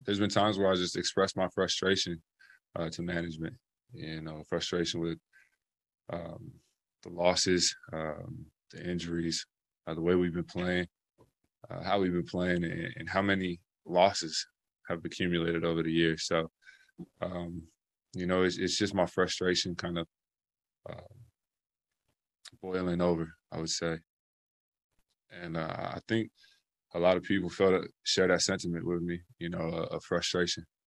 there's been times where I just express my frustration to management. Frustration with um, the losses, the injuries, the way we've been playing, how we've been playing, and how many losses have accumulated over the years. So, um, it's just my frustration kind of uh, boiling over, I would say. And I think a lot of people share that sentiment with me, of frustration.